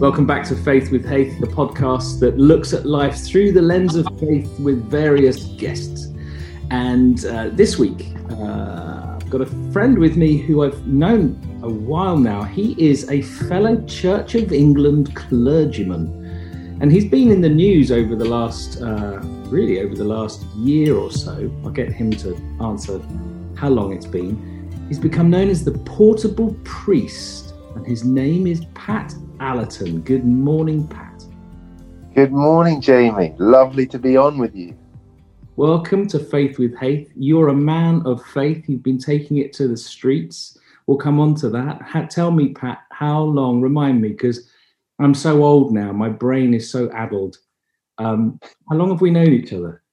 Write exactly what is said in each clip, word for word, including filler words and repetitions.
Welcome back to Faith with Haith, the podcast that looks at life through the lens of faith with various guests. And uh, this week, uh, I've got a friend with me who I've known a while now. He is a fellow Church of England clergyman. And he's been in the news over the last, uh, really over the last year or so. I'll get him to answer how long it's been. He's become known as the Portable Priest, and his name is Pat Allerton. Good morning, Pat. Good morning, Jamie. Lovely to be on with you. Welcome to Faith with Haith. You're a man of faith. You've been taking it to the streets. We'll come on to that. Ha- tell me, Pat, how long? Remind me, because I'm so old now. My brain is so addled. Um, how long have we known each other?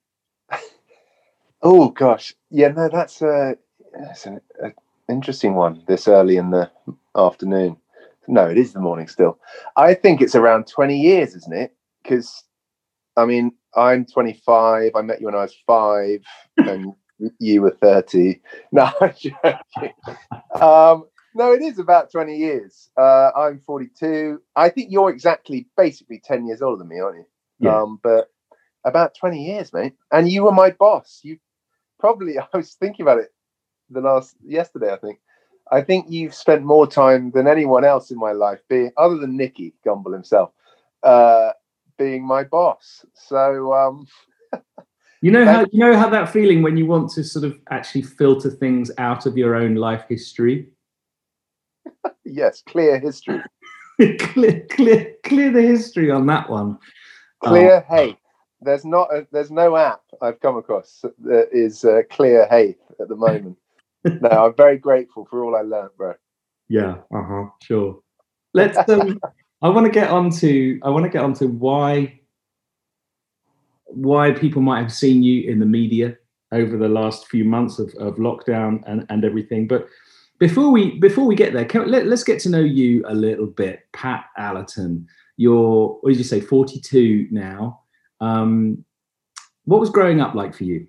Oh, gosh. Yeah, no, that's, uh, that's an a interesting one this early in the afternoon. No, it is the morning still. I think it's around twenty years, isn't it? Because, I mean, I'm twenty-five. I met you when I was five, and you were thirty. No, I'm joking. Um, no, it is about twenty years. Uh, I'm forty-two. I think you're exactly, basically ten years older than me, aren't you? Yeah. Um, but about twenty years, mate. And you were my boss. You probably, I was thinking about it the last, yesterday, I think. I think you've spent more time than anyone else in my life, being other than Nicky Gumbel himself, uh, being my boss. So, um, you know how you know how that feeling when you want to sort of actually filter things out of your own life history. Yes, clear history. clear, clear, clear the history on that one. Clear um, Haith. There's not a, there's no app I've come across that is uh, Clear Haith at the moment. No, I'm very grateful for all I learned, bro. Yeah, uh-huh, sure. Let's um I want to get on to I want to get on to why why people might have seen you in the media over the last few months of, of lockdown and, and everything. But before we before we get there, can, let, let's get to know you a little bit. Pat Allerton. You're, what did you say, forty-two now. Um, what was growing up like for you?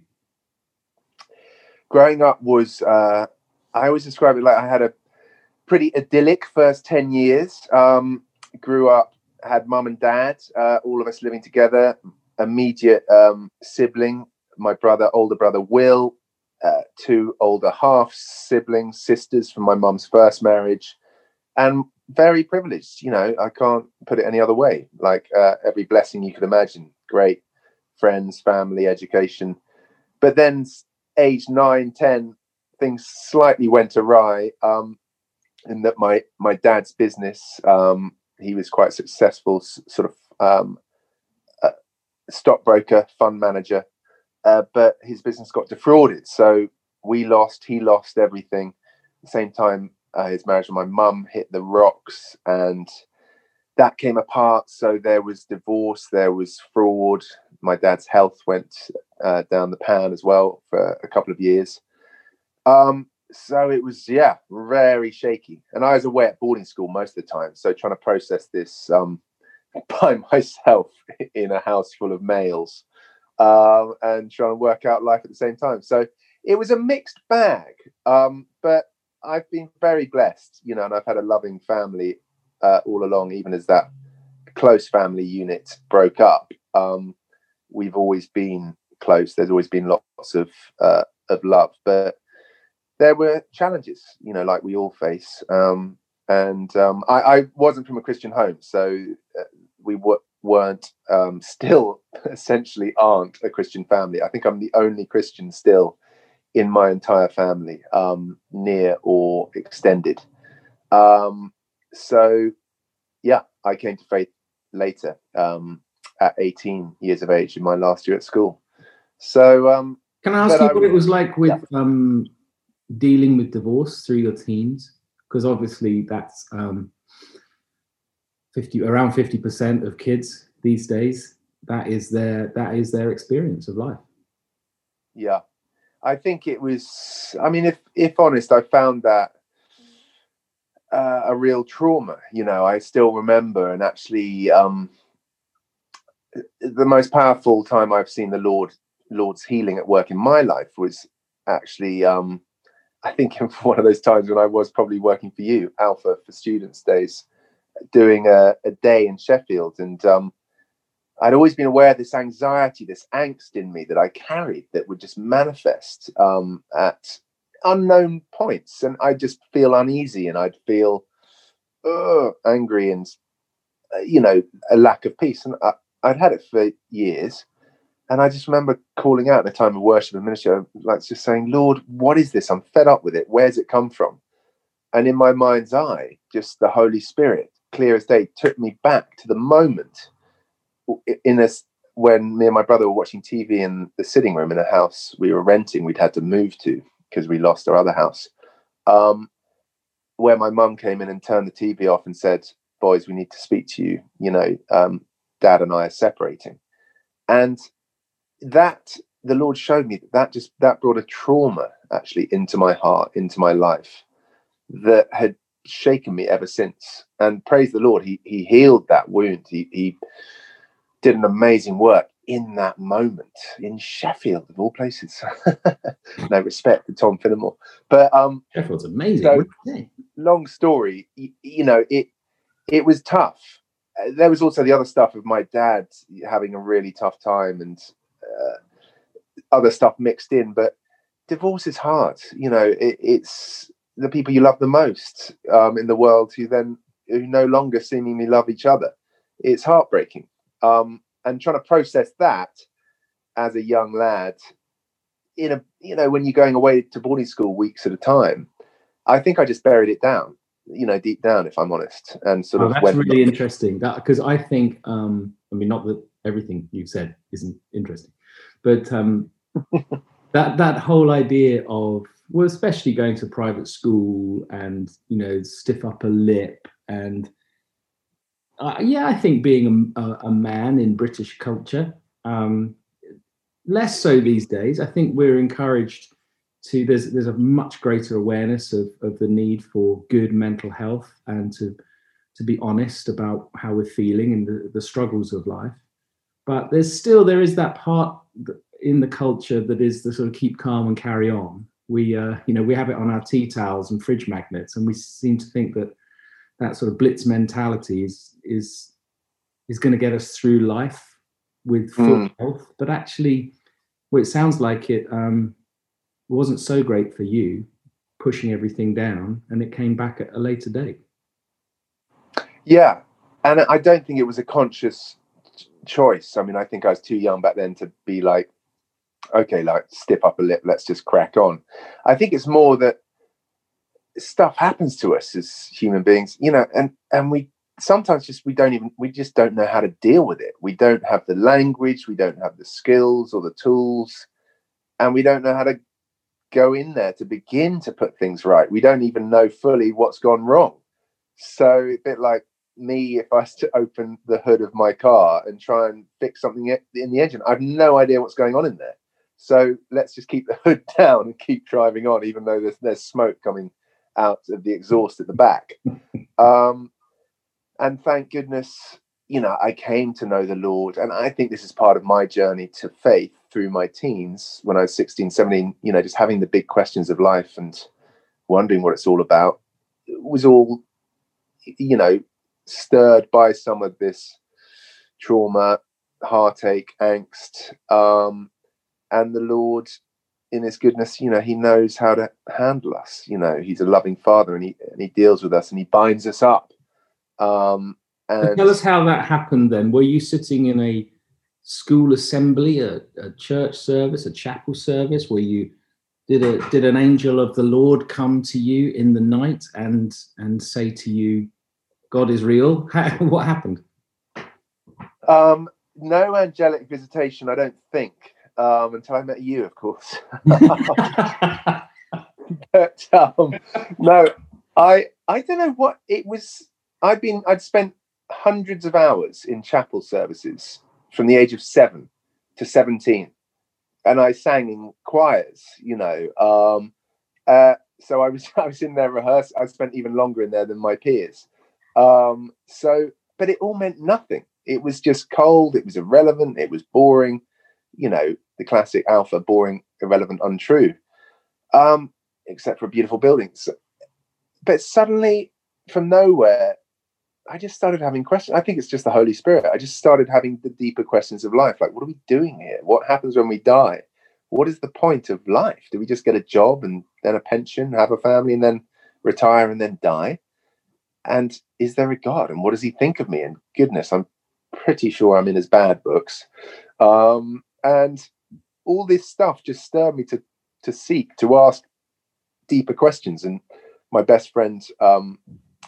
Growing up was, uh, I always describe it like I had a pretty idyllic first ten years. Um, grew up, had mum and dad, uh, all of us living together, immediate um, sibling, my brother, older brother, Will, uh, two older half siblings, sisters from my mum's first marriage, and very privileged. You know, I can't put it any other way. Like uh, every blessing you could imagine, great friends, family, education. But then age nine, ten, things slightly went awry um, in that my, my dad's business, um, he was quite successful, s- sort of um, uh, stockbroker, fund manager, uh, but his business got defrauded. So we lost, he lost everything. At the same time, uh, his marriage with my mum hit the rocks and that came apart. So there was divorce, there was fraud. My dad's health went uh, down the pan as well for a couple of years. Um, so it was, yeah, very shaky. And I was away at boarding school most of the time. So trying to process this um, by myself in a house full of males um, and trying to work out life at the same time. So it was a mixed bag. Um, but I've been very blessed, you know, and I've had a loving family uh, all along, even as that close family unit broke up. Um, we've always been close. There's always been lots of uh, of love, but there were challenges, you know, like we all face. Um, and um, I, I wasn't from a Christian home, so uh, we w- weren't um, still essentially aren't a Christian family. I think I'm the only Christian still in my entire family, um, near or extended. Um, so, yeah, I came to faith later. Um, at eighteen years of age in my last year at school. So um can I ask you I, what it was like with yeah. um dealing with divorce through your teens? Because obviously that's um fifty around fifty percent of kids these days. That is their that is their experience of life. Yeah, I think it was, I mean, if if honest, I found that uh, a real trauma. You know, I still remember, and actually um the most powerful time I've seen the Lord Lord's healing at work in my life was actually, um, I think, one of those times when I was probably working for you, Alpha for Students days, doing a, a day in Sheffield, and um, I'd always been aware of this anxiety, this angst in me that I carried that would just manifest um, at unknown points, and I'd just feel uneasy, and I'd feel uh, angry, and uh, you know, a lack of peace. And I, I'd had it for years, and I just remember calling out in a time of worship and ministry, like just saying, "Lord, what is this? I'm fed up with it. Where's it come from?" And in my mind's eye, just the Holy Spirit, clear as day, took me back to the moment in a, when me and my brother were watching T V in the sitting room in a house we were renting, we'd had to move to because we lost our other house, um, where my mum came in and turned the T V off and said, "Boys, we need to speak to you. You know, um, Dad and I are separating." And that, the Lord showed me that, that just, that brought a trauma actually into my heart, into my life, that had shaken me ever since. And praise the Lord, he he healed that wound. He, he did an amazing work in that moment in Sheffield, of all places. No respect to Tom Finnemore, but um, Sheffield's amazing. So, long story, you, you know, it it was tough. Uh, there was also the other stuff of my dad having a really tough time, and uh, other stuff mixed in. But divorce is hard. You know, it, it's the people you love the most um, in the world who then who no longer seemingly love each other. It's heartbreaking. Um, and trying to process that as a young lad, in a you know, when you're going away to boarding school weeks at a time, I think I just buried it down, you know, deep down, if I'm honest, and sort oh, of. That's went really interesting. That because I think, um, I mean, not that everything you've said isn't interesting, but um, that that whole idea of, well, especially going to private school and, you know, stiff upper lip and. Uh, yeah, I think being a, a man in British culture, um, less so these days. I think we're encouraged to, there's there's a much greater awareness of, of the need for good mental health and to to be honest about how we're feeling and the, the struggles of life. But there's still, there is that part in the culture that is the sort of keep calm and carry on. We, uh, you know, we have it on our tea towels and fridge magnets, and we seem to think that that sort of blitz mentality is is is going to get us through life with full mm. health. But actually, well, it sounds like it um, wasn't so great for you, pushing everything down, and it came back at a later date. Yeah, and I don't think it was a conscious choice. I mean, I think I was too young back then to be like, okay, like stiff upper lip, let's just crack on. I think it's more that stuff happens to us as human beings, you know, and and we sometimes just we don't even we just don't know how to deal with it. We don't have the language, we don't have the skills or the tools, and we don't know how to go in there to begin to put things right. We don't even know fully what's gone wrong. So a bit like me, if I was to open the hood of my car and try and fix something in the engine, I've no idea what's going on in there. So let's just keep the hood down and keep driving on, even though there's there's smoke coming out of the exhaust at the back. Um, and thank goodness, you know, I came to know the Lord. And I think this is part of my journey to faith through my teens, when I was sixteen, seventeen, you know, just having the big questions of life and wondering what it's all about. It was all, you know, stirred by some of this trauma, heartache, angst. Um, and the Lord, in his goodness, you know, he knows how to handle us. You know, he's a loving father, and he and he deals with us and he binds us up. Um, and tell us how that happened then. Were you sitting in a school assembly, a, a church service, a chapel service? Were you, did a did an angel of the Lord come to you in the night and and say to you, God is real? How, what happened? Um, no angelic visitation, I don't think. Um, until I met you, of course. But um, no, I I don't know what it was. I'd been I'd spent hundreds of hours in chapel services from the age of seven to seventeen, and I sang in choirs. You know, um, uh, so I was I was in there rehearsing. I spent even longer in there than my peers. Um, so, but it all meant nothing. It was just cold. It was irrelevant. It was boring. You know, the classic alpha, boring, irrelevant, untrue, um, except for beautiful buildings. But suddenly, from nowhere, I just started having questions. I think it's just the Holy Spirit. I just started having the deeper questions of life. Like, what are we doing here? What happens when we die? What is the point of life? Do we just get a job and then a pension, have a family, and then retire and then die? And is there a God? And what does he think of me? And goodness, I'm pretty sure I'm in his bad books. Um, and all this stuff just stirred me to to seek, to ask deeper questions. And my best friend um,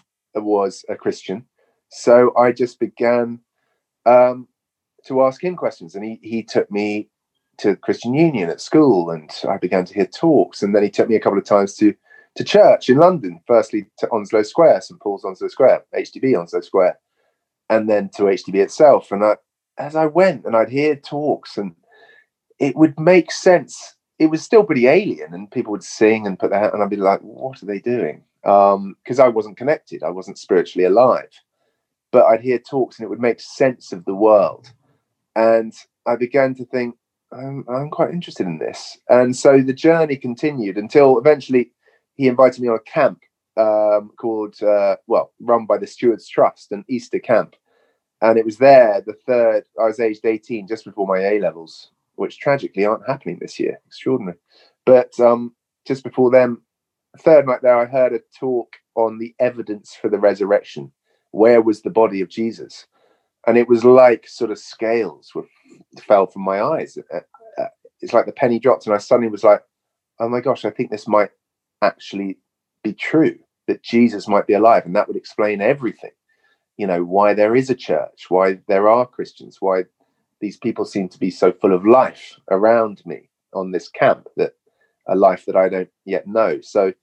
was a Christian. So I just began um, to ask him questions. And he, he took me to Christian Union at school, and I began to hear talks. And then he took me a couple of times to to church in London, firstly to Onslow Square, St Paul's Onslow Square, H D B Onslow Square, and then to H D B itself. And I, as I went and I'd hear talks, and it would make sense. It was still pretty alien, and people would sing and put their hand, and I'd be like, what are they doing? Um, because I wasn't connected. I wasn't spiritually alive. But I'd hear talks and it would make sense of the world. And I began to think, I'm, I'm quite interested in this. And so the journey continued until eventually he invited me on a camp um, called, uh, well, run by the Stewards Trust, an Easter camp. And it was there, the third, I was aged eighteen, just before my A-levels, which tragically aren't happening this year. Extraordinary. But um, just before then, the third night there, I heard a talk on the evidence for the resurrection. Where was the body of Jesus? And it was like sort of scales were, fell from my eyes. Uh, it's like the penny dropped, and I suddenly was like, oh my gosh, I think this might actually be true, that Jesus might be alive. And that would explain everything. You know, why there is a church, why there are Christians, why these people seem to be so full of life around me on this camp, that a life that I don't yet know. So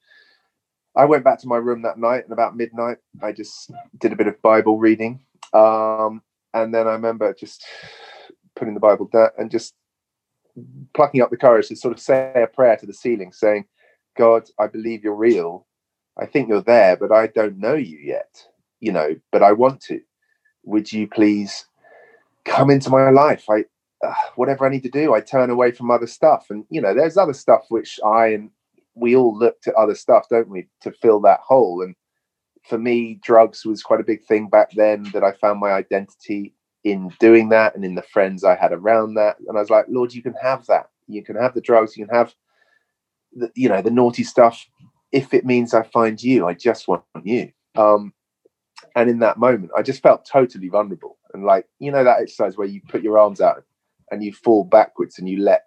I went back to my room that night, and about midnight, I just did a bit of Bible reading. Um, and then I remember just putting the Bible down and just plucking up the courage to sort of say a prayer to the ceiling, saying, God, I believe you're real. I think you're there, but I don't know you yet, you know, but I want to. Would you please come into my life? I, uh, whatever I need to do, I turn away from other stuff. And, you know, there's other stuff which I and we all look to other stuff, don't we, to fill that hole. And for me, drugs was quite a big thing back then, that I found my identity in doing that and in the friends I had around that. And I was like, Lord, you can have that. You can have the drugs. You can have, the, you know, the naughty stuff. If it means I find you, I just want you. Um, and in that moment, I just felt totally vulnerable. And like, you know, that exercise where you put your arms out and you fall backwards and you let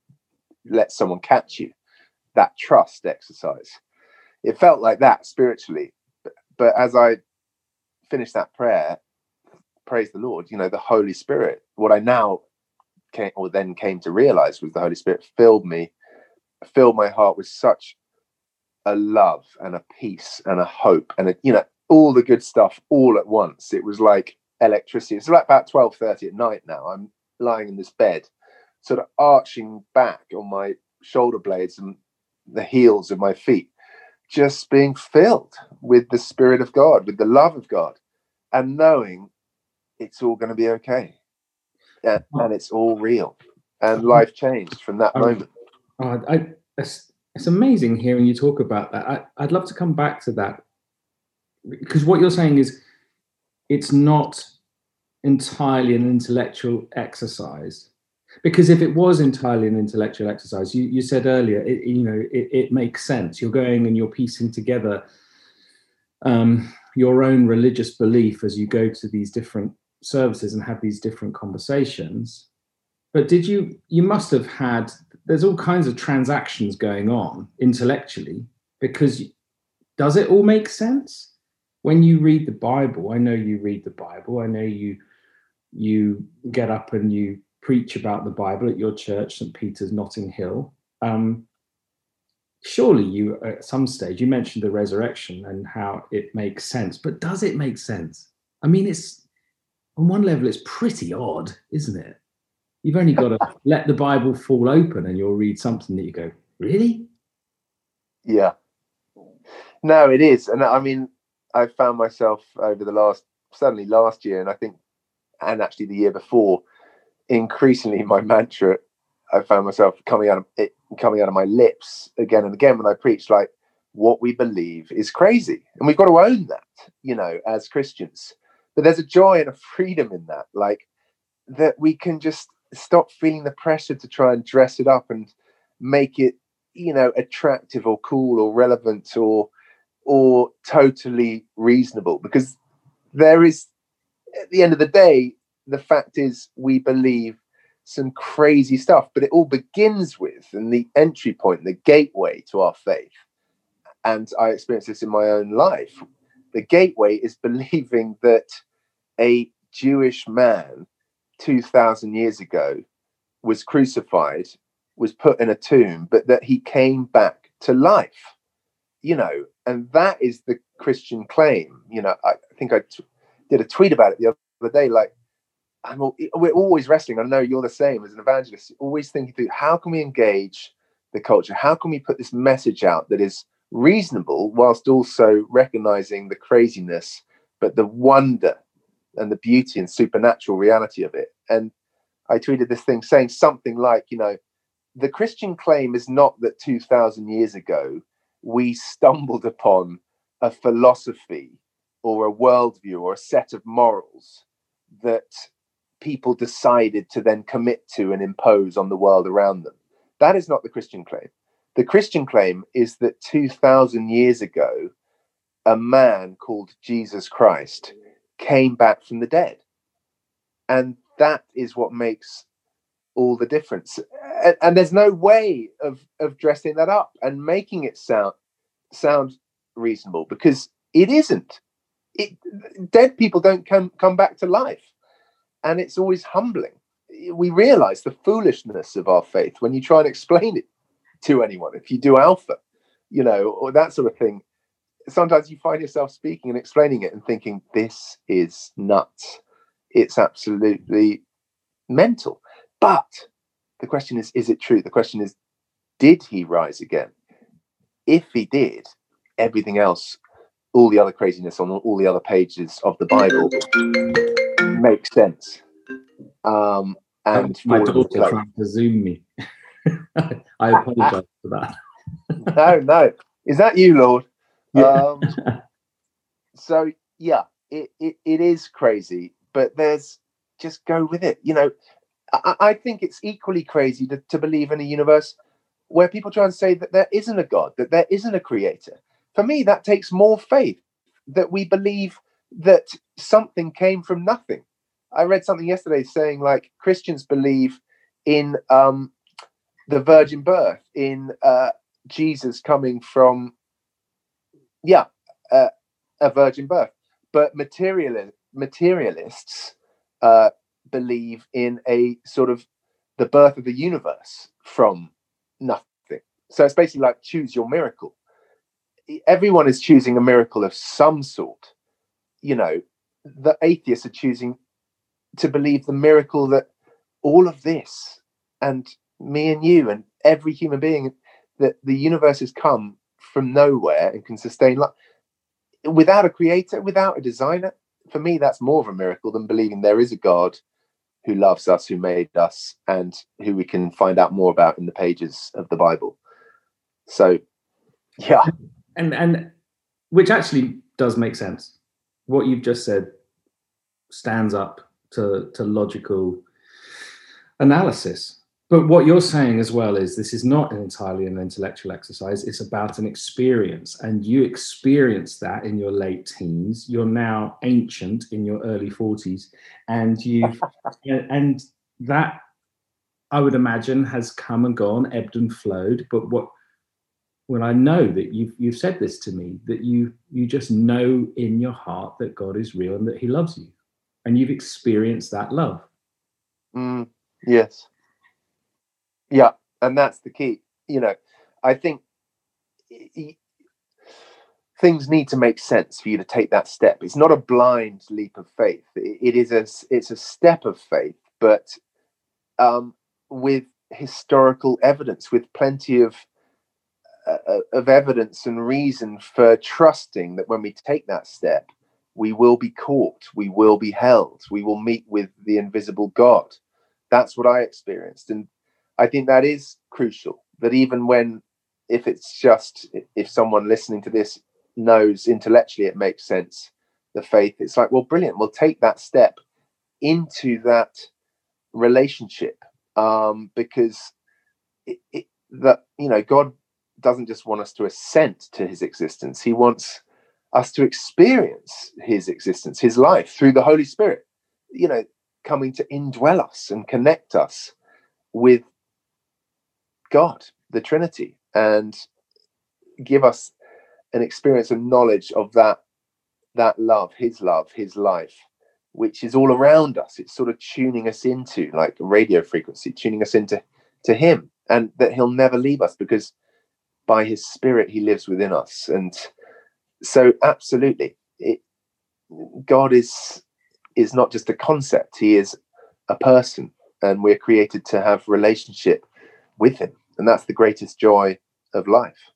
let someone catch you. That trust exercise. It felt like that spiritually. But, but as I finished that prayer, praise the Lord, you know, the Holy Spirit, what I now came or then came to realize was the Holy Spirit filled me, filled my heart with such a love and a peace and a hope and a, you know, all the good stuff all at once. It was like electricity. It's like about twelve thirty at night now. I'm lying in this bed, sort of arching back on my shoulder blades and the heels of my feet, just being filled with the Spirit of God, with the love of God, and knowing it's all going to be okay. And, and it's all real. And life changed from that moment. Oh, I, it's, it's amazing hearing you talk about that. I, I'd love to come back to that, because what you're saying is it's not entirely an intellectual exercise. Because if it was entirely an intellectual exercise, you, you said earlier, it, you know, it, it makes sense. You're going and you're piecing together um, your own religious belief as you go to these different services and have these different conversations. But did you, you must have had, there's all kinds of transactions going on intellectually, because does it all make sense? When you read the Bible, I know you read the Bible, I know you you get up and you preach about the Bible at your church, Saint Peter's, Notting Hill. Um, surely you, at some stage, you mentioned the resurrection and how it makes sense, but does it make sense? I mean, it's, on one level, it's pretty odd, isn't it? You've only got to let the Bible fall open and you'll read something that you go, really? Yeah. No, it is. And I mean, I found myself over the last, certainly last year, and I think, and actually the year before, increasingly my mantra, I found myself coming out of it, coming out of my lips again and again when I preach, like, what we believe is crazy. And we've got to own that, you know, as Christians. but there's a joy and a freedom in that, like that we can just stop feeling the pressure to try and dress it up and make it, you know, attractive or cool or relevant or or totally reasonable. Because there is, at the end of the day, the fact is we believe some crazy stuff, but it all begins with, and the entry point, the gateway to our faith, and I experienced this in my own life, the gateway is believing that a Jewish man two thousand years ago was crucified, was put in a tomb, but that he came back to life, you know, and that is the Christian claim. You know, I think I t- did a tweet about it the other day, like, I'm, we're always wrestling. I know you're the same as an evangelist, always thinking through how can we engage the culture? How can we put this message out that is reasonable whilst also recognizing the craziness, but the wonder and the beauty and supernatural reality of it? And I tweeted this thing saying something like, you know, the Christian claim is not that two thousand years ago we stumbled upon a philosophy or a worldview or a set of morals that people decided to then commit to and impose on the world around them. That is not the Christian claim. The Christian claim is that two thousand years ago, a man called Jesus Christ came back from the dead. And that is what makes all the difference. And, and there's no way of, of dressing that up and making it sound sound reasonable, because it isn't. It, dead people don't come, come back to life. And it's always humbling. We realize the foolishness of our faith when you try and explain it to anyone. If you do Alpha, you know, or that sort of thing, sometimes you find yourself speaking and explaining it and thinking, this is nuts. It's absolutely mental. But the question is, is it true? The question is, did he rise again? If he did, everything else, all the other craziness on all the other pages of the Bible makes sense. Um, and my daughter like, trying to Zoom me. I apologize for that. no, no. Is that you, Lord? Yeah. Um, so, yeah, it, it, it is crazy, but there's just go with it. You know, I, I think it's equally crazy to, to believe in a universe where people try and say that there isn't a God, that there isn't a creator. For me, that takes more faith, that we believe that something came from nothing. I read something yesterday saying, like, Christians believe in um, the virgin birth, in uh, Jesus coming from, yeah, uh, a virgin birth. But material, materialists uh, believe in a sort of the birth of the universe from nothing. So it's basically like choose your miracle. Everyone is choosing a miracle of some sort. You know, the atheists are choosing to believe the miracle that all of this and me and you and every human being, that the universe has come from nowhere and can sustain life without a creator, without a designer. For me, that's more of a miracle than believing there is a God who loves us, who made us, and who we can find out more about in the pages of the Bible. So, yeah. And, and which actually does make sense. What you've just said stands up to, to logical analysis. But what you're saying as well is this is not entirely an intellectual exercise. It's about an experience. And you experienced that in your late teens. You're now ancient in your early forties. And you've and that, I would imagine, has come and gone, ebbed and flowed. But what when I know that you've you've said this to me, that you you just know in your heart that God is real and that he loves you. And you've experienced that love. Mm, yes. Yeah, and that's the key. You know, I think things need to make sense for you to take that step. It's not a blind leap of faith. It is a it's a step of faith, but um, with historical evidence, with plenty of uh, of evidence and reason for trusting that when we take that step, we will be caught, we will be held, we will meet with the invisible God. That's what I experienced, and I think that is crucial, that even when, if it's just, if someone listening to this knows intellectually it makes sense, the faith, it's like, well, brilliant, we'll take that step into that relationship, um, because it, it, that, you know, God doesn't just want us to assent to his existence. He wants us to experience his existence, his life, through the Holy Spirit, you know, coming to indwell us and connect us with God, the Trinity, and give us an experience and knowledge of that that love, his love, his life, which is all around us. It's sort of tuning us into, like a radio frequency, tuning us into to him, and that he'll never leave us, because by his Spirit he lives within us. And so absolutely, it, God is is not just a concept, he is a person, and we're created to have relationship with him, and that's the greatest joy of life.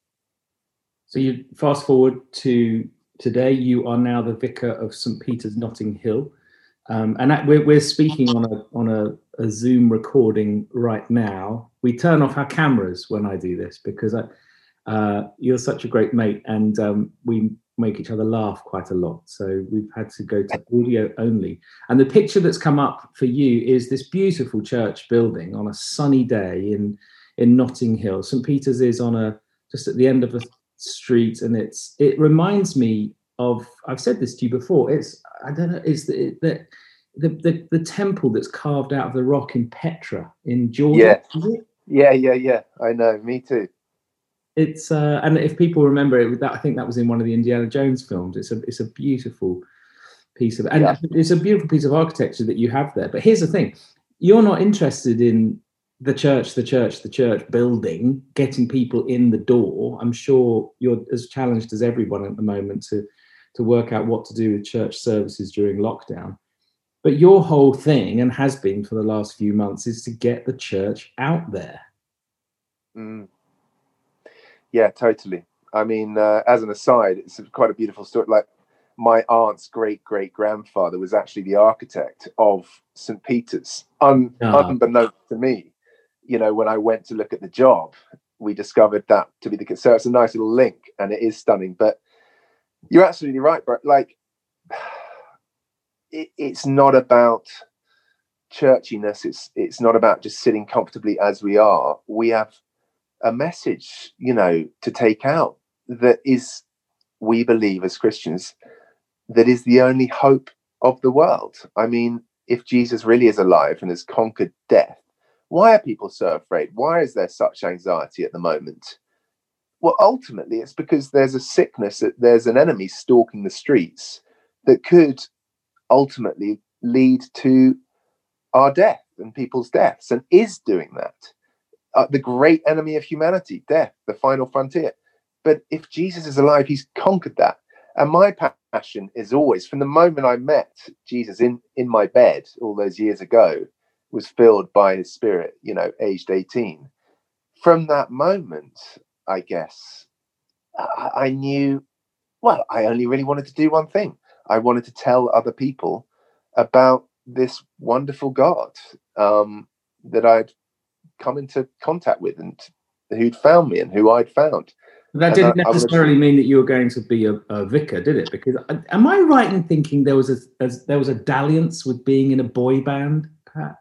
So you fast forward to today, you are now the vicar of Saint Peter's, Notting Hill, um, and that, we're, we're speaking on a on a, a Zoom recording right now. We turn off our cameras when I do this, because I, uh, you're such a great mate, and um, we make each other laugh quite a lot. So we've had to go to audio only. And the picture that's come up for you is this beautiful church building on a sunny day in in Notting Hill. Saint Peter's is on a just at the end of a street, and it's it reminds me of, I've said this to you before, it's I don't know it's the the the, the, the temple that's carved out of the rock in Petra in Jordan. Yeah, is it? yeah, yeah, yeah. I know, me too. It's uh, and if people remember it, that I think that was in one of the Indiana Jones films. It's a it's a beautiful piece of and yeah. It's a beautiful piece of architecture that you have there. But here's the thing: you're not interested in the church, the church, the church building, getting people in the door. I'm sure you're as challenged as everyone at the moment to to work out what to do with church services during lockdown. But your whole thing, and has been for the last few months, is to get the church out there. Mm. Yeah, totally. I mean, uh, as an aside, it's quite a beautiful story. Like, my aunt's great great grandfather was actually the architect of Saint Peter's, un- oh. unbeknownst to me. You know, when I went to look at the job, we discovered that to be the case. So it's a nice little link, and it is stunning. But you're absolutely right, Brett. Like, it, it's not about churchiness. It's it's not about just sitting comfortably as we are. We have a message, you know, to take out that is, we believe as Christians, that is the only hope of the world. I mean, if Jesus really is alive and has conquered death, why are people so afraid? Why is there such anxiety at the moment? Well, ultimately, it's because there's a sickness, that there's an enemy stalking the streets that could ultimately lead to our death and people's deaths, and is doing that. Uh, the great enemy of humanity, death, the final frontier. But if Jesus is alive, he's conquered that. And my passion is always, from the moment I met Jesus in, in my bed all those years ago, was filled by his Spirit, you know, aged eighteen. From that moment, I guess, I, I knew, well, I only really wanted to do one thing. I wanted to tell other people about this wonderful God um, that I'd come into contact with, and who'd found me and who I'd found. That didn't I, necessarily I mean that you were going to be a, a vicar, did it? Because am I right in thinking there was a, a there was a dalliance with being in a boy band, Pat?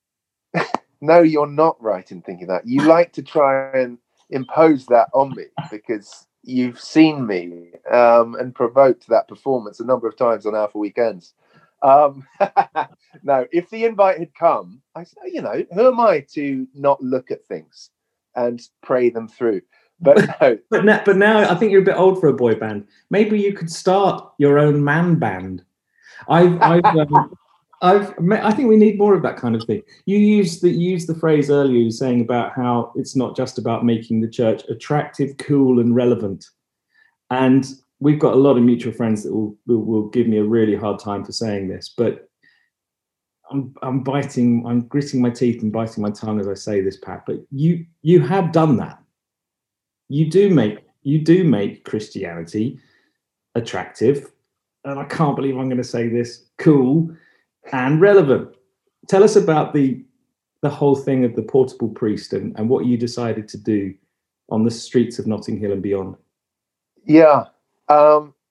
No, you're not right in thinking that. You like to try and impose that on me because you've seen me um, and provoked that performance a number of times on Alpha Weekends. Um, no, if the invite had come, I, you know, who am I to not look at things and pray them through? But no. but, now, but now I think you're a bit old for a boy band. Maybe you could start your own man band. I've, I've, um, I've, I think we need more of that kind of thing. You used the you used the phrase earlier, you were saying about how it's not just about making the church attractive, cool, and relevant. And we've got a lot of mutual friends that will, will will give me a really hard time for saying this, but I'm I'm biting, I'm gritting my teeth and biting my tongue as I say this, Pat. But you you have done that. You do make you do make Christianity attractive, and I can't believe I'm going to say this, cool and relevant. Tell us about the the whole thing of the portable priest and, and what you decided to do on the streets of Notting Hill and beyond. Yeah. Um,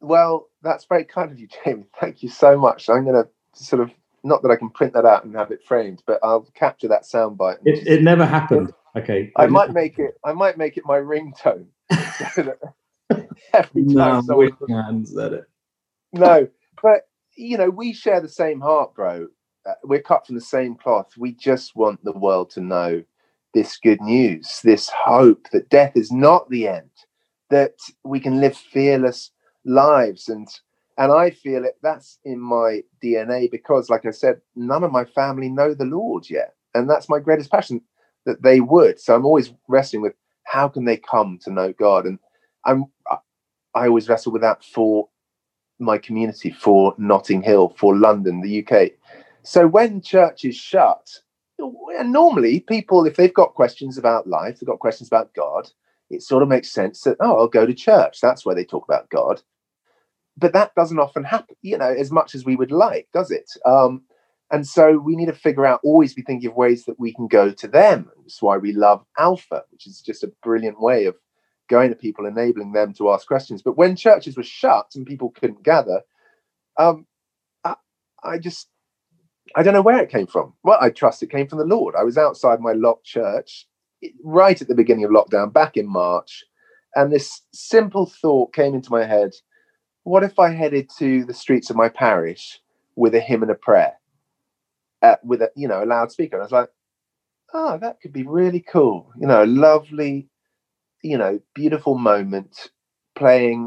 Well, that's very kind of you, Jamie. Thank you so much. I'm going to sort of, not that I can print that out and have it framed, but I'll capture that soundbite. It, just, it never happened. Okay. I might make it. I might make it my ringtone. So that every time no, someone hands at it. No, but you know, we share the same heart, bro. Uh, we're cut from the same cloth. We just want the world to know this good news, this hope that death is not the end, that we can live fearless lives. And and I feel it, that's in my D N A because, like I said, none of my family know the Lord yet. And that's my greatest passion, that they would. So I'm always wrestling with how can they come to know God? And I'm I always wrestle with that for my community, for Notting Hill, for London, the U K. So when church is shut, and normally people, if they've got questions about life, they've got questions about God, it sort of makes sense that, oh, I'll go to church. That's where they talk about God. But that doesn't often happen, you know, as much as we would like, does it? Um, and so we need to figure out, always be thinking of ways that we can go to them. That's why we love Alpha, which is just a brilliant way of going to people, enabling them to ask questions. But when churches were shut and people couldn't gather, um, I, I just, I don't know where it came from. Well, I trust it came from the Lord. I was outside my locked church right at the beginning of lockdown back in March. And this simple thought came into my head. What if I headed to the streets of my parish with a hymn and a prayer, uh, with a, you know, a loudspeaker? And I was like, oh, that could be really cool. You know, a lovely, you know, beautiful moment, playing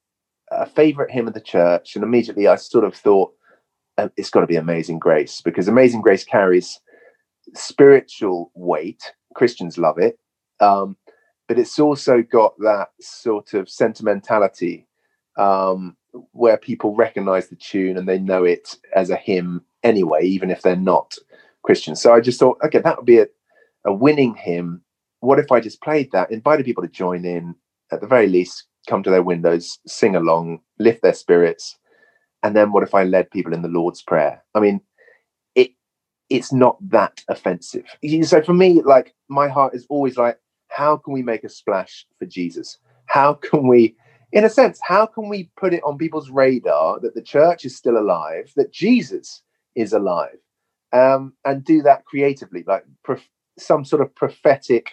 a favorite hymn of the church. And immediately I sort of thought, uh, it's got to be Amazing Grace, because Amazing Grace carries spiritual weight. Christians love it. Um, but it's also got that sort of sentimentality um, where people recognize the tune and they know it as a hymn anyway, even if they're not Christians. So I just thought, okay, that would be a, a winning hymn. What if I just played that, invited people to join in, at the very least, come to their windows, sing along, lift their spirits. And then what if I led people in the Lord's Prayer? I mean, it it's not that offensive. So for me, like, my heart is always like, how can we make a splash for Jesus? How can we, in a sense, how can we put it on people's radar that the church is still alive, that Jesus is alive, um, and do that creatively, like prof- some sort of prophetic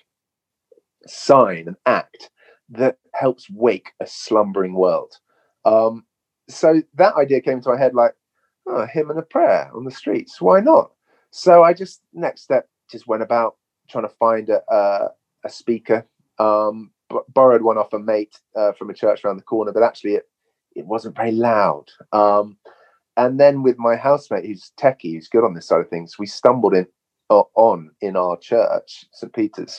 sign and act that helps wake a slumbering world. Um, so that idea came to my head, like, oh, a hymn and a prayer on the streets. Why not? So I just, next step, just went about trying to find a, a, a speaker, um, b- borrowed one off a mate uh, from a church around the corner, but actually it, it wasn't very loud. Um, and then with my housemate, who's techie, who's good on this side of things, we stumbled in uh, on in our church, Saint Peter's,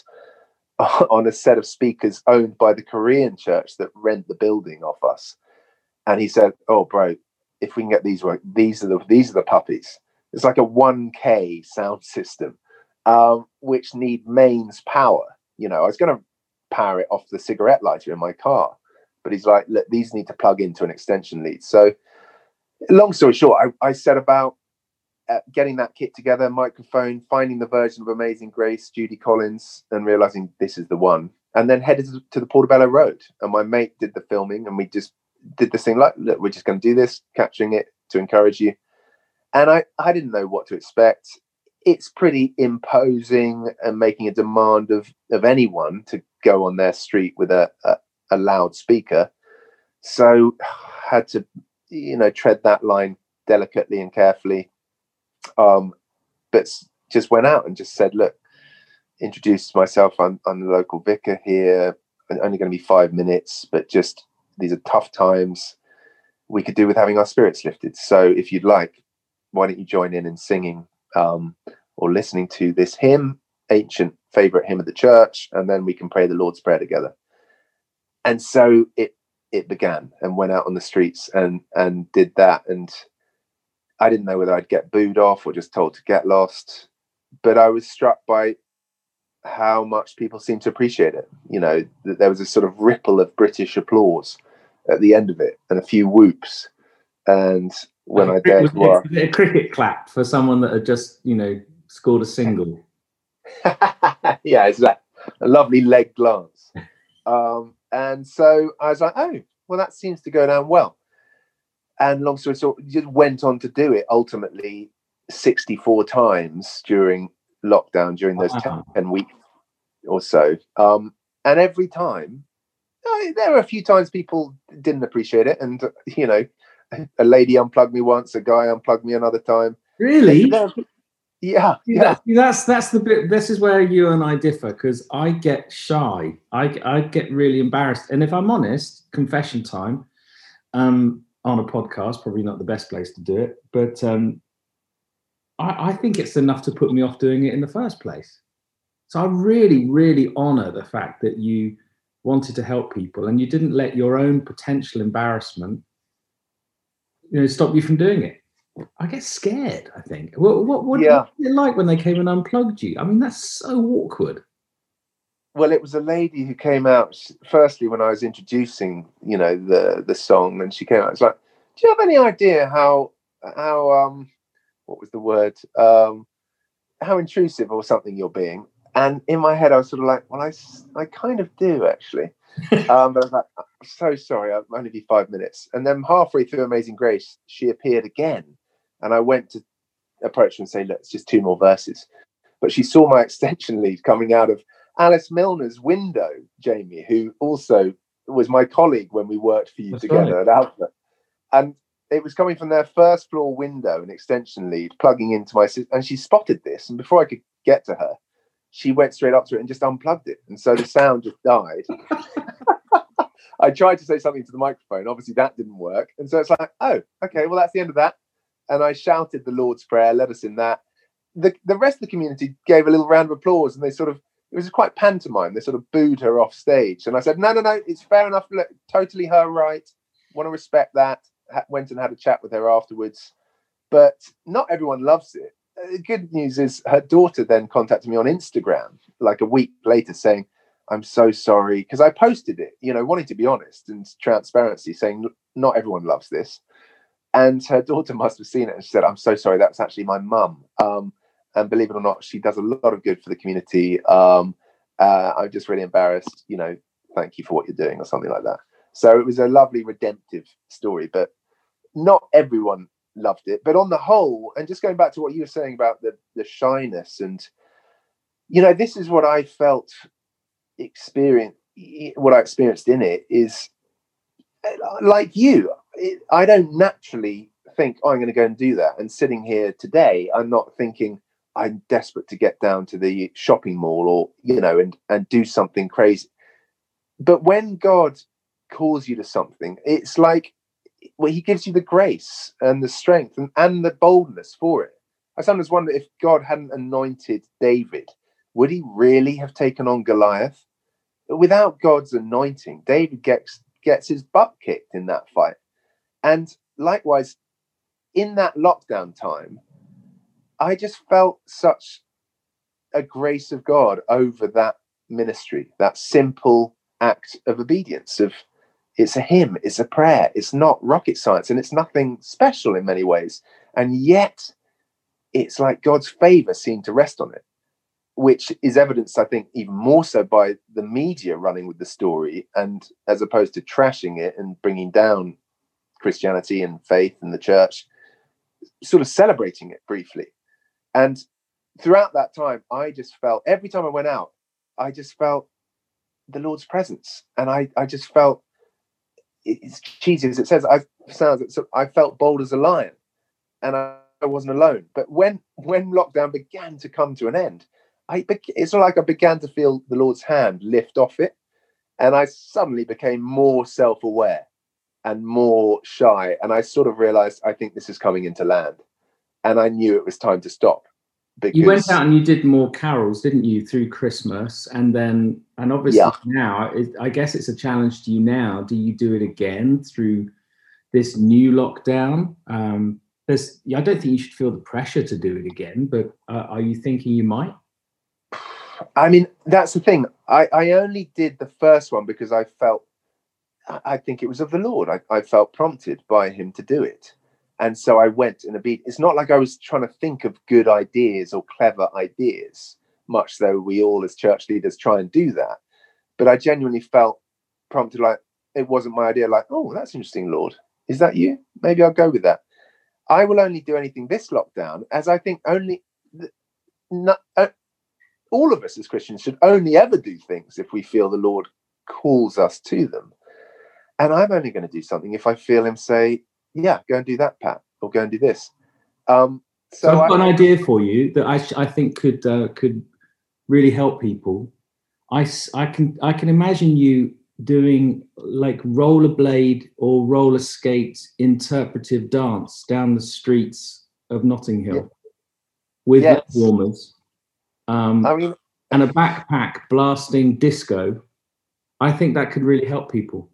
on a set of speakers owned by the Korean church that rent the building off us. And he said, oh, bro, if we can get these right, these are the these are the puppies. It's like a one K sound system, um, which need mains power. You know, I was going to power it off the cigarette lighter in my car, but he's like, look, these need to plug into an extension lead. So long story short, I, I set about uh, getting that kit together, microphone, finding the version of Amazing Grace, Judy Collins, and realizing this is the one. And then headed to the Portobello Road. And my mate did the filming, and we just did this thing like, look, we're just going to do this, capturing it to encourage you. And I, I didn't know what to expect. It's pretty imposing and making a demand of, of anyone to go on their street with a, a, a loudspeaker. So I had to, you know, tread that line delicately and carefully. Um, but just went out and just said, look, introduced myself. I'm, I'm the local vicar here. I'm only going to be five minutes, but just these are tough times. We could do with having our spirits lifted. So if you'd like, why don't you join in in singing um, or listening to this hymn, ancient favorite hymn of the church, and then we can pray the Lord's Prayer together. And so it it began, and went out on the streets and and did that. And I didn't know whether I'd get booed off or just told to get lost, but I was struck by how much people seemed to appreciate it. You know, that there was a sort of ripple of British applause at the end of it, and a few whoops. And when I dared to ask, a cricket clap for someone that had just, you know, scored a single. Yeah, it's like a lovely leg glance. Um, and so I was like, oh, well, that seems to go down well. and long story short, just went on to do it ultimately sixty-four times during lockdown, during those Wow. ten weeks or so. Um, and every time, uh, there were a few times people didn't appreciate it. And, you know, a lady unplugged me once, a guy unplugged me another time. Really? There, yeah. See, yeah. that, that's that's the bit. This is where you and I differ, because I get shy. I I get really embarrassed, and if I'm honest, confession time, um, on a podcast, probably not the best place to do it, but um, I, I think it's enough to put me off doing it in the first place. So I really, really honour the fact that you wanted to help people and you didn't let your own potential embarrassment, you know, stop you from doing it. I get scared, I think. What, what, what, Yeah. what was it like when they came and unplugged you? I mean, that's so awkward. Well, it was a lady who came out, firstly, when I was introducing, you know, the, the song, and she came out, it's like, do you have any idea how, how, um, what was the word? Um, how intrusive or something you're being? And in my head, I was sort of like, well, I, I kind of do, actually. um, but I was like, I'm so sorry, I'll only be five minutes. And then halfway through Amazing Grace, she appeared again. And I went to approach her and say, look, it's just two more verses. But she saw my extension lead coming out of Alice Milner's window, Jamie, who also was my colleague when we worked for you That's together right. at Alpha. And it was coming from their first floor window, an extension lead, plugging into my system. And she spotted this. And before I could get to her, she went straight up to it and just unplugged it. And so the sound just died. I tried to say something to the microphone. Obviously, that didn't work. And so it's like, oh, okay, well, that's the end of that. And I shouted the Lord's Prayer, led us in that. The, the rest of the community gave a little round of applause, and they sort of, it was quite pantomime. They sort of booed her off stage. And I said, no, no, no, it's fair enough. Look, totally her right. Want to respect that. Ha- went and had a chat with her afterwards. But not everyone loves it. The good news is her daughter then contacted me on Instagram like a week later saying, I'm so sorry. Because I posted it, you know, wanting to be honest and transparency, saying not everyone loves this. And her daughter must have seen it and she said, I'm so sorry. That's actually my mum. Um, and believe it or not, she does a lot of good for the community. Um, uh, I'm just really embarrassed, you know, thank you for what you're doing or something like that. So it was a lovely redemptive story, but not everyone loved it. But on the whole, and just going back to what you were saying about the, the shyness, and, you know, this is what I felt experience, what I experienced in it is like you. It, I don't naturally think, oh, I'm going to go and do that. And sitting here today, I'm not thinking I'm desperate to get down to the shopping mall or, you know, and, and do something crazy. But when God calls you to something, it's like, well, he gives you the grace and the strength and, and the boldness for it. I sometimes wonder if God hadn't anointed David, would he really have taken on Goliath? Without God's anointing, David gets gets his butt kicked in that fight. And likewise, in that lockdown time, I just felt such a grace of God over that ministry, that simple act of obedience. Of it's a hymn, it's a prayer, it's not rocket science, and it's nothing special in many ways. And yet, it's like God's favor seemed to rest on it, which is evidenced, I think, even more so by the media running with the story, and as opposed to trashing it and bringing down Christianity and faith and the church, sort of celebrating it briefly. And throughout that time, I just felt, every time I went out, I just felt the Lord's presence. And I, I just felt, it's cheesy as it says, I sounds, I felt bold as a lion, and I, I wasn't alone. But when, when lockdown began to come to an end, I, it's like I began to feel the Lord's hand lift off it, and I suddenly became more self-aware and more shy, and I sort of realized, I think this is coming into land, and I knew it was time to stop. Because you went out and you did more carols, didn't you, through Christmas, and then, and obviously yeah. now, it, I guess it's a challenge to you now. Do you do it again through this new lockdown? Um, there's, I don't think you should feel the pressure to do it again, but uh, are you thinking you might? I mean, that's the thing. I, I only did the first one because I felt, I think it was of the Lord. I, I felt prompted by him to do it. And so I went in a beat. It's not like I was trying to think of good ideas or clever ideas, much though we all as church leaders try and do that. But I genuinely felt prompted, like, it wasn't my idea, like, oh, that's interesting, Lord. Is that you? Maybe I'll go with that. I will only do anything this lockdown, as I think only not, uh, all of us as Christians should only ever do things if we feel the Lord calls us to them. And I'm only going to do something if I feel him say, yeah, go and do that, Pat, or go and do this. Um, so, so I've got I, an idea for you that I, I think could uh, could really help people. I, I can I can imagine you doing like rollerblade or roller skate interpretive dance down the streets of Notting Hill, yeah. with yes. leg warmers um, I mean, and a backpack blasting disco. I think that could really help people.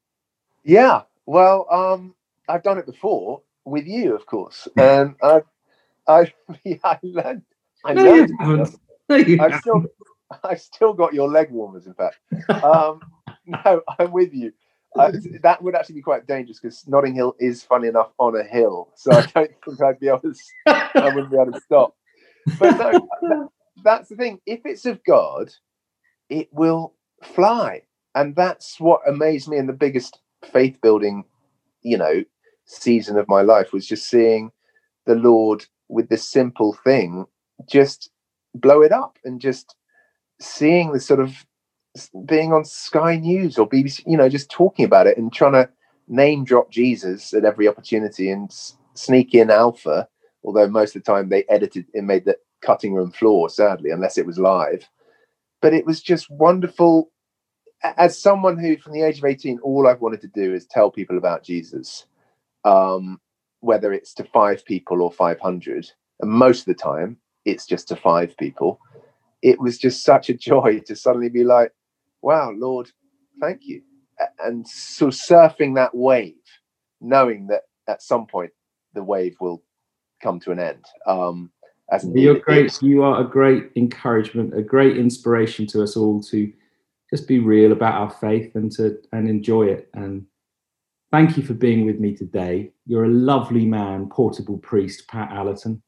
Yeah, well, um, I've done it before with you, of course, and I, I, yeah, I learned. I no, learned. You haven't. No, you I've still, I've still got your leg warmers. In fact, um, no, I'm with you. Uh, that would actually be quite dangerous because Notting Hill is, funny enough, on a hill, so I don't think I'd be able to. I wouldn't be able to stop. But no, that, that's the thing. If it's of God, it will fly, and that's what amazed me in the biggest faith building, you know, season of my life, was just seeing the Lord with this simple thing just blow it up, and just seeing the sort of being on Sky News or B B C, you know, just talking about it and trying to name drop Jesus at every opportunity and s- sneak in Alpha, although most of the time they edited and made the cutting room floor, sadly, unless it was live. But it was just wonderful. As someone who, from the age of eighteen, all I've wanted to do is tell people about Jesus, um, whether it's to five people or five hundred. And most of the time, it's just to five people. It was just such a joy to suddenly be like, wow, Lord, thank you. And so surfing that wave, knowing that at some point the wave will come to an end. Um, as You're great. You are a great encouragement, a great inspiration to us all to just be real about our faith and to and enjoy it. And thank you for being with me today. You're a lovely man, portable priest, Pat Allerton.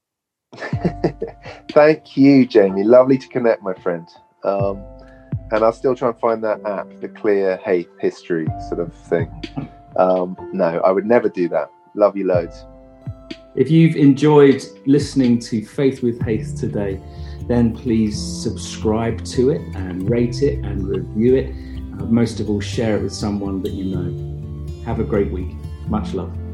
Thank you, Jamie. Lovely to connect, my friend. Um, and I'll still try and find that app, the Clear Hate History sort of thing. Um, no, I would never do that. Love you loads. If you've enjoyed listening to Faith with Haith today, then please subscribe to it and rate it and review it. Uh, most of all, share it with someone that you know. Have a great week. Much love.